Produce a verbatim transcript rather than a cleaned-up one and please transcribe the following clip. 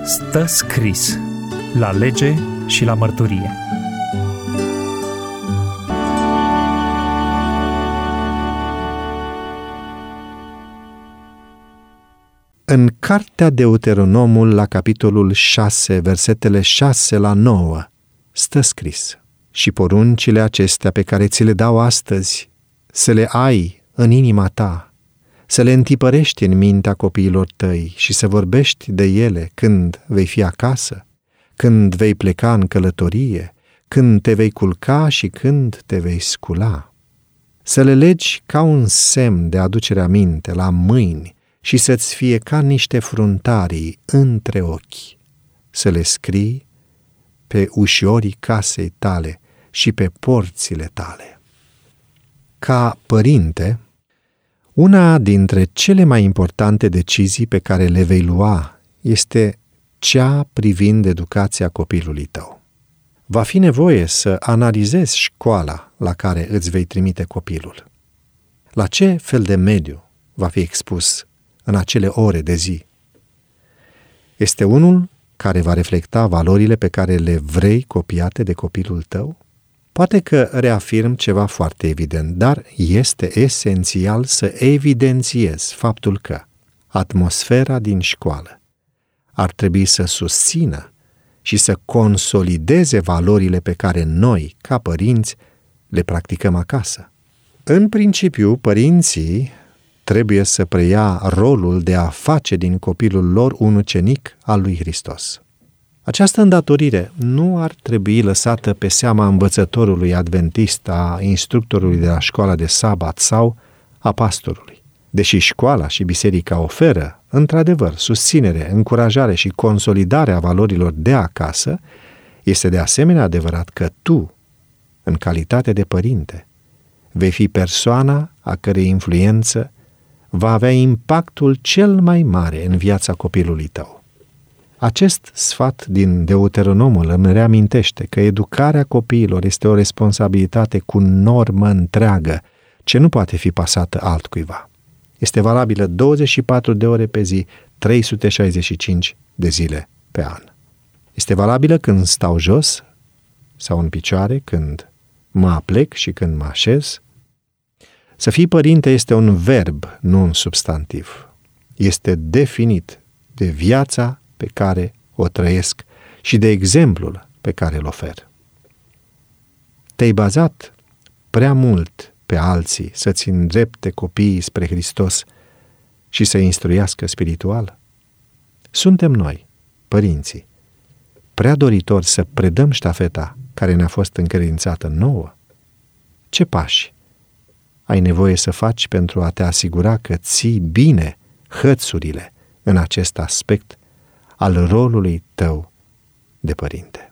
Stă scris la lege și la mărturie. În cartea Deuteronomul, la capitolul șase, versetele șase la nouă, stă scris: și poruncile acestea pe care ți le dau astăzi, să le ai în inima ta, să le întipărești în mintea copiilor tăi și să vorbești de ele când vei fi acasă, când vei pleca în călătorie, când te vei culca și când te vei scula. Să le legi ca un semn de aducere aminte la mâini și să-ți fie ca niște fruntarii între ochi. Să le scrii pe ușorii casei tale și pe porțile tale. Ca părinte, una dintre cele mai importante decizii pe care le vei lua este cea privind educația copilului tău. Va fi nevoie să analizezi școala la care îți vei trimite copilul. La ce fel de mediu va fi expus în acele ore de zi? Este unul care va reflecta valorile pe care le vrei copiate de copilul tău? Poate că reafirm ceva foarte evident, dar este esențial să evidențiez faptul că atmosfera din școală ar trebui să susțină și să consolideze valorile pe care noi, ca părinți, le practicăm acasă. În principiu, părinții trebuie să preia rolul de a face din copilul lor un ucenic al lui Hristos. Această îndatorire nu ar trebui lăsată pe seama învățătorului adventist, a instructorului de la școala de sabat sau a pastorului. Deși școala și biserica oferă, într-adevăr, susținere, încurajare și consolidare a valorilor de acasă, este de asemenea adevărat că tu, în calitate de părinte, vei fi persoana a cărei influență va avea impactul cel mai mare în viața copilului tău. Acest sfat din Deuteronomul îmi reamintește că educarea copiilor este o responsabilitate cu normă întreagă, ce nu poate fi pasată altcuiva. Este valabilă douăzeci și patru de ore pe zi, trei sute șaizeci și cinci de zile pe an. Este valabilă când stau jos sau în picioare, când mă aplec și când mă așez. Să fii părinte este un verb, nu un substantiv. Este definit de viața pe care o trăiesc și de exemplul pe care îl ofer. Te-ai bazat prea mult pe alții să-ți îndrepte copiii spre Hristos și să-i instruiască spiritual? Suntem noi, părinții, prea doritori să predăm ștafeta care ne-a fost încredințată nouă? Ce pași ai nevoie să faci pentru a te asigura că ții bine hățurile în acest aspect al rolului tău de părinte?